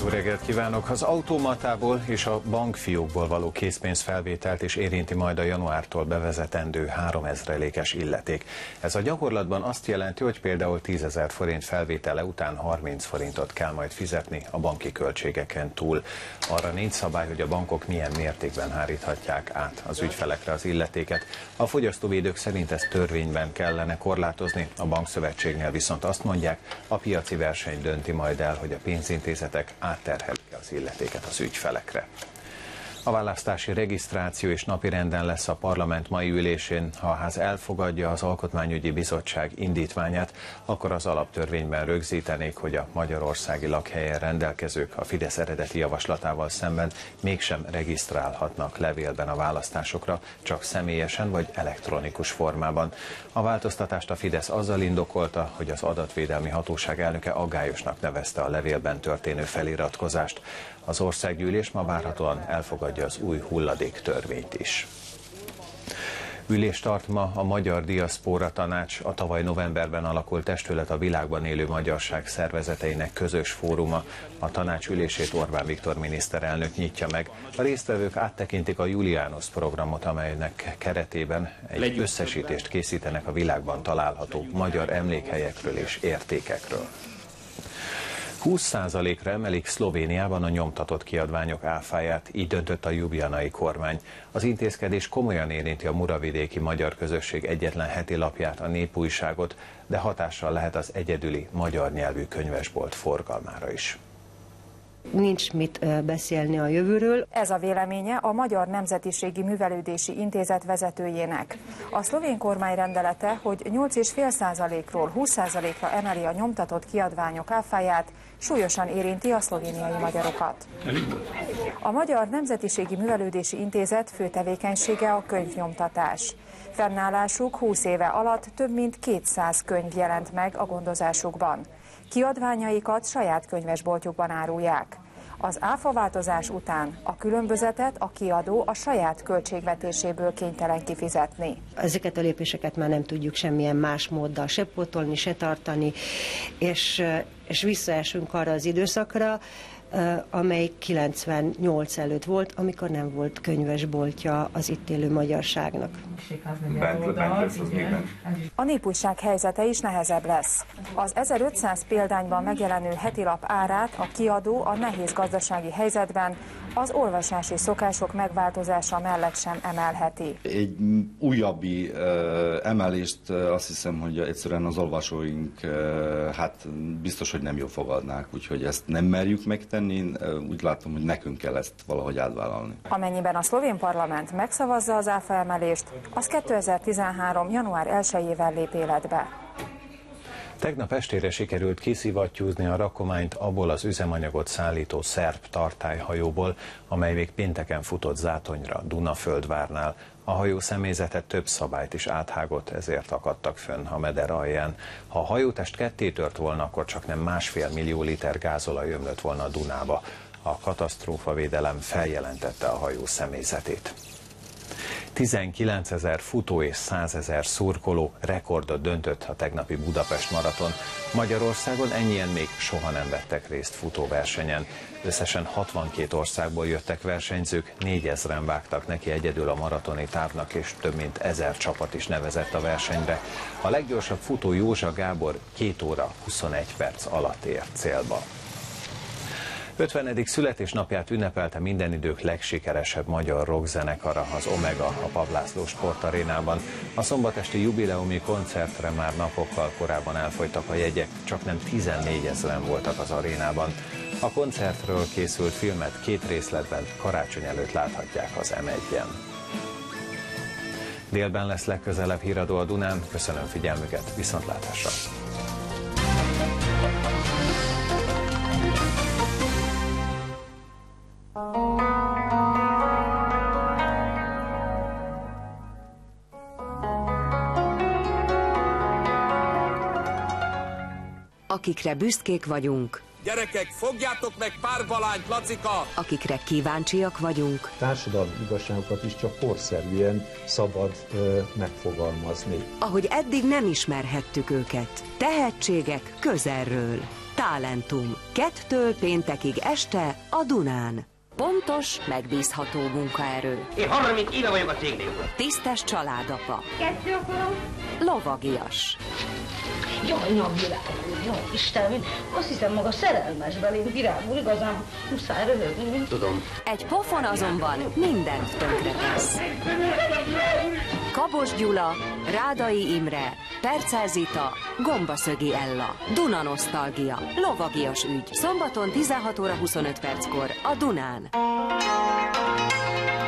Jó reggelt kívánok! Az automatából és a bankfiókból való készpénzfelvételt is érinti majd a januártól bevezetendő 3000-es illeték. Ez a gyakorlatban azt jelenti, hogy például 10 000 forint felvétele után 30 forintot kell majd fizetni a banki költségeken túl. Arra nincs szabály, hogy a bankok milyen mértékben háríthatják át az ügyfelekre az illetéket. A fogyasztóvédők szerint ezt törvényben kellene korlátozni, a bankszövetségnél viszont azt mondják, a piaci verseny dönti majd el, hogy a pénzintézetek átterhelik az illetéket az ügyfelekre. A választási regisztráció és napirenden lesz a parlament mai ülésén. Ha a ház elfogadja az Alkotmányügyi Bizottság indítványát, akkor az alaptörvényben rögzítenék, hogy a magyarországi lakhelyen rendelkezők a Fidesz eredeti javaslatával szemben mégsem regisztrálhatnak levélben a választásokra, csak személyesen vagy elektronikus formában. A változtatást a Fidesz azzal indokolta, hogy az adatvédelmi hatóság elnöke aggályosnak nevezte a levélben történő feliratkozást. Az országgyűlés ma várhatóan elfogadja az új hulladéktörvényt is. Ülést tart ma a Magyar Diaszpóra Tanács, a tavaly novemberben alakult testület a világban élő magyarság szervezeteinek közös fóruma. A tanács ülését Orbán Viktor miniszterelnök nyitja meg. A résztvevők áttekintik a Julianus programot, amelynek keretében egy összesítést készítenek a világban található magyar emlékhelyekről és értékekről. 20%-ra emelik Szlovéniában a nyomtatott kiadványok áfáját, így döntött a ljubljanai kormány. Az intézkedés komolyan érinti a muravidéki magyar közösség egyetlen heti lapját, a Népújságot, de hatással lehet az egyedüli magyar nyelvű könyvesbolt forgalmára is. Nincs mit beszélni a jövőről. Ez a véleménye a Magyar Nemzetiségi Művelődési Intézet vezetőjének. A szlovén kormány rendelete, hogy 8,5%-ról 20%-ra emeli a nyomtatott kiadványok áfáját, súlyosan érinti a szlovéniai magyarokat. A Magyar Nemzetiségi Művelődési Intézet fő tevékenysége a könyvnyomtatás. Fennállásuk 20 éve alatt több mint 200 könyv jelent meg a gondozásukban. Kiadványaikat saját könyvesboltjukban árulják. Az áfaváltozás után a különbözetet a kiadó a saját költségvetéséből kénytelen kifizetni. Ezeket a lépéseket már nem tudjuk semmilyen más móddal se pótolni, se tartani, és visszaesünk arra az időszakra, amely 98 előtt volt, amikor nem volt könyvesboltja az itt élő magyarságnak. A Népújság helyzete is nehezebb lesz. Az 1500 példányban megjelenő hetilap árát a kiadó a nehéz gazdasági helyzetben az olvasási szokások megváltozása mellett sem emelheti. Egy újabbi emelést azt hiszem, hogy egyszerűen az olvasóink biztos, hogy nem jól fogadnák, úgyhogy ezt nem merjük megtenni, úgy látom, hogy nekünk kell ezt valahogy átvállalni. Amennyiben a szlovén parlament megszavazza az áfa emelést, az 2013. január 1-ével lép életbe. Tegnap estére sikerült kiszivattyúzni a rakományt abból az üzemanyagot szállító szerb tartályhajóból, amely még pénteken futott Zátonyra, Dunaföldvárnál. A hajó személyzete több szabályt is áthágott, ezért akadtak fönn a meder alján. Ha a hajótest ketté tört volna, akkor csaknem 1,5 millió liter gázolaj ömlött volna a Dunába. A katasztrófavédelem feljelentette a hajó személyzetét. 19 000 futó és 100 000 szurkoló rekordot döntött a tegnapi Budapest maraton. Magyarországon ennyien még soha nem vettek részt futóversenyen. Összesen 62 országból jöttek versenyzők, 4000-en vágtak neki egyedül a maratoni távnak, és több mint 1000 csapat is nevezett a versenyre. A leggyorsabb futó Józsa Gábor 2 óra 21 perc alatt ért célba. 50. születésnapját ünnepelte minden idők legsikeresebb magyar rockzenekara, az Omega, a Papp László Sportarénában. A szombatesti jubileumi koncertre már napokkal korábban elfogytak a jegyek, csaknem 14 000-en voltak az arénában. A koncertről készült filmet 2 részletben karácsony előtt láthatják az M1-en. Délben lesz legközelebb híradó a Dunán. Köszönöm figyelmüket, viszontlátásra! Akikre büszkék vagyunk. Gyerekek, fogjátok meg Párbalányt, Lacika! Akikre kíváncsiak vagyunk. Társadalmi igazságokat is csak korszerűen szabad megfogalmazni. Ahogy eddig nem ismerhettük őket. Tehetségek közelről. Talentum. 2-től péntekig este a Dunán. Pontos, megbízható munkaerő. Én 30 éve vagyok a cégnél. Tisztes családapa. 2 akarom. Lovagias. Jaj, napvilág, jaj, Istenem, azt hiszem maga szerelmes belém, Virág úr, igazán muszáj röhögni. Tudom. Egy pofon azonban mindent tönkretesz. Kabos Gyula, Rádai Imre, Percel Zita, Gombaszögi Ella. Duna nosztalgia. Lovagias ügy. Szombaton 16 óra 25 perckor a Dunán.